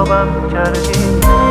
خرابم کردی.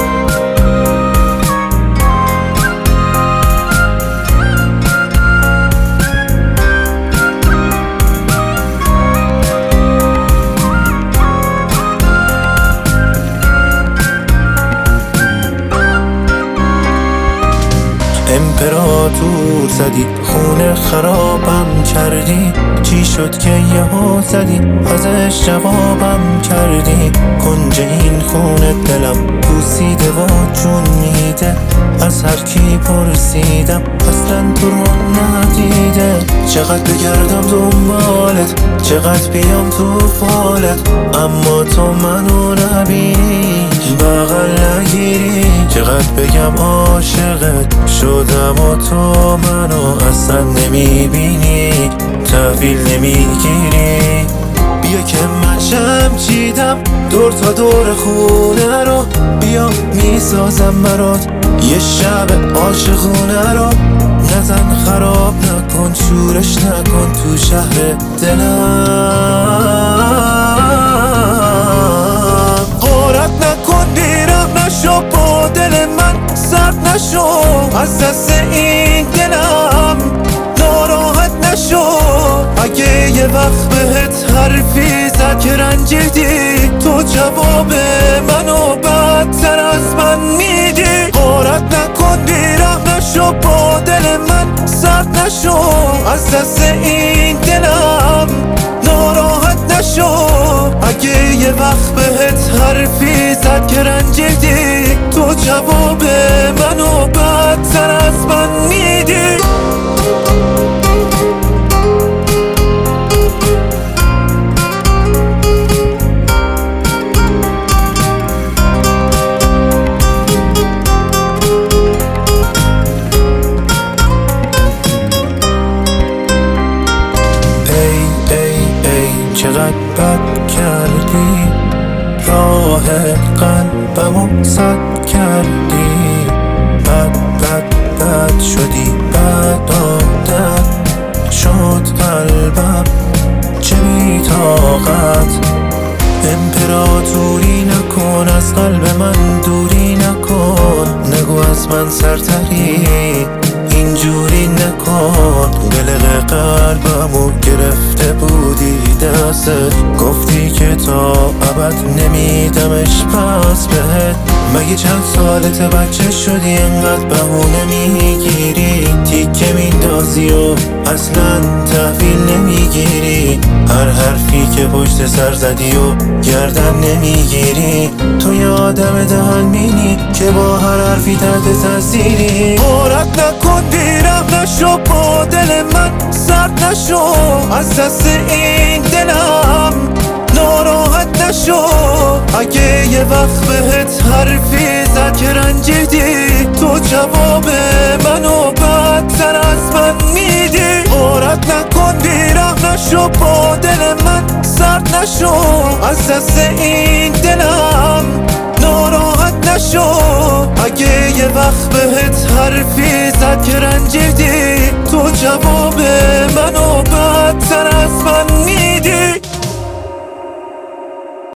امپراتور زدی، خونه خرابم کردی. چی شد که یهو زدی، ازش جوابم کردی. کنج این خونه دلم پوسیده و جون میده. از هر کی پرسیدم اصلا تو رو ندیده. چقدر بگردم دنبالت، چقدر بیام تو فالت، اما تو منو نبینی، بغل نگیری. چقدر بگم عاشقت شدم و تو منو اصلا نمیبینی، تحویل نمیگیری. بیا که من شم چیدم دور تا دور خونه رو، بیا میسازم برات یه شب عاشقونه رو. نزن خراب نکن، شورش نکن تو شهر دلم. غارت نکن، بیرم نشو، با دل من سرد نشو. از دست این دلم ناراحت نشو. اگه یه وقت بهت حرفی زد که رنجیدی، تو جواب منو بدتر از من میدی. غارت نکن، بیرم نشو، با دل من سرد نشو. از دست این دلم ناراحت نشو. اگه یه وقت بهت حرفی زد که رنجیدی، تو جواب منو بدتر از من میدی. چقدر بد کردی، راه قلبمو سد کردی. بد شدی، بد عادت شد قلبم، چه بی‌طاقت. امپراتوری نکن، از قلب من دوری نکن. نگو از من سرتری، اینجوری نکن. قلق قلبمو گرفته بودی دستت، گفتی که تا ابد نمیدمش پس بهت. مگه چند سالت بچه شدی انقدر بهونه میگیری؟ تیکه میندازی و اصلا تحویل نمیگیری. هر حرفی که پشت سر زدی و گردن نمیگیری. تو یه آدم دهن مینی که با هر حرفی تحت تاثیری. غارت نکن، بیرم نشو، با دل من سرد نشو. از دست این دلم ناراحت نشو. اگه یه وقت بهت حرفی زد که رنجیدی، تو جواب منو بدتر از من میدی. غارت نکن، بیرم نشو، با دل من سرد نشو. از دست این دلم